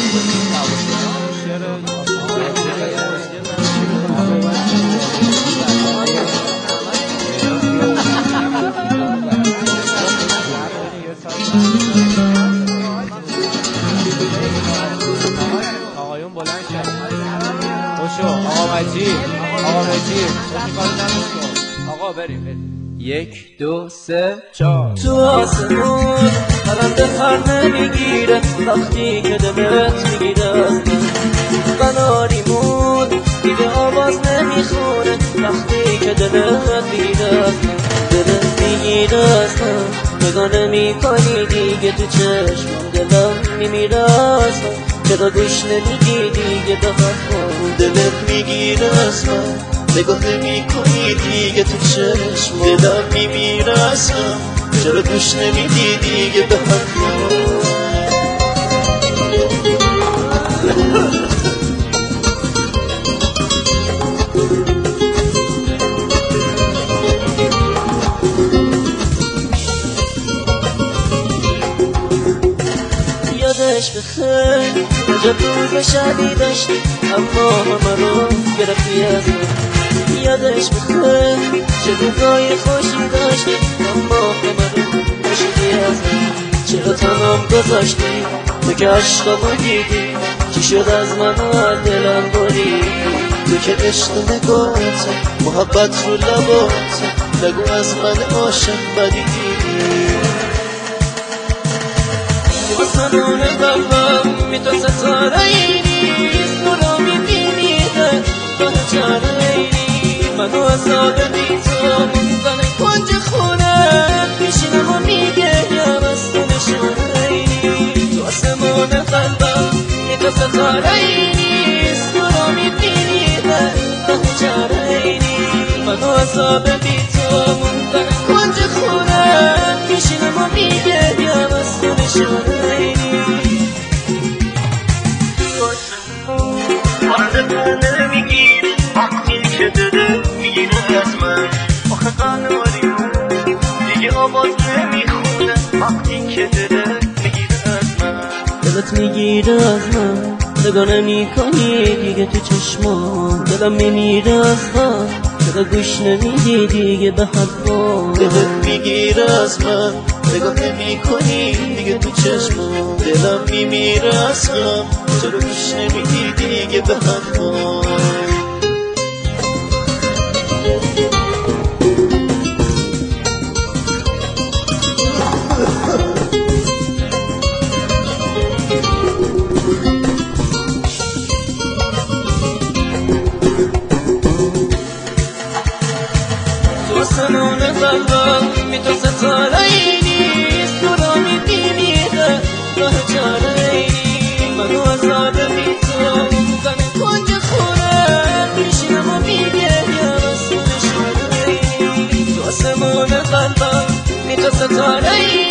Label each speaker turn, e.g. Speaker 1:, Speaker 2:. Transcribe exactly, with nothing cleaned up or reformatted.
Speaker 1: آقایون بلند شد. خوشو آقا مجید، آقا مجید آقا بریم بریم. یک دو سه چهار.
Speaker 2: تو آسمون پرنده پر نمیگیره وقتی که دلت میگیره از من. قناریمون دیگه آواز نمیخونه وقتی که دلت میگیره از من. دلت میگیره از من، نگاه نمیکنی دیگه تو چشمم. دلم میمیره از من، چرا گوش نمیدی دیگه به حرفم. دلت میگیره از من، نگاه نمیکنی دیگه تو چشم. دلم میمیره از من، چرا گوش نمیدی دیگه به حرفم. یادش بخیر عجب روز شبی داشتی اما همه رو گرفتی از من. یادش بخیر چه روزای خوشی داشتی اما همه رو کشیدی از من. چرا تنام گذاشتی تو که عشقمو دیدی؟ چی شد از من از دلم بری؟ تو که عشق نگاهت محبت رو لبات نگو از من عاشق بدیدی. آسمون قلبم می تو ستاره ای نیست، نورو می بینیده راه چاره ای نیست. منو عذاب بی تو موندن کنج خونه میشینم و میگم از تو نشونه ای نیست. تو آسمون قلبم می تو ستاره ای نیست، نورو می بینیده راه چاره ای نیست. منو عذاب بی تو موندن کنج خونه میشینم و میگم از تو نشونه نمیگیره وقتی که دلت میگیره از من. آخه قناریمون دیگه آواز نمیخونه وقتی که دلت میگیره از من. دلت میگیره از من، نگاه نمیکنی دیگه تو چشمام. دلم میمیره از من، چرا گوش نمیدی دیگه به حرفام. دلت میگیره از من، نگاه نمیکنی دیگه تو چشمام. دلم میمیره از من، چرا گوش نمیدی دیگه به حرفام. تو آسمون قلبم می تو ستاره ای نیست، نورو می بینیده راه چاره ای نیست. منو عذاب بی تو موندن کنج خونه میشینم و میگم از تو نشونه ای نیست. تو آسمون قلبم می تو ستاره ای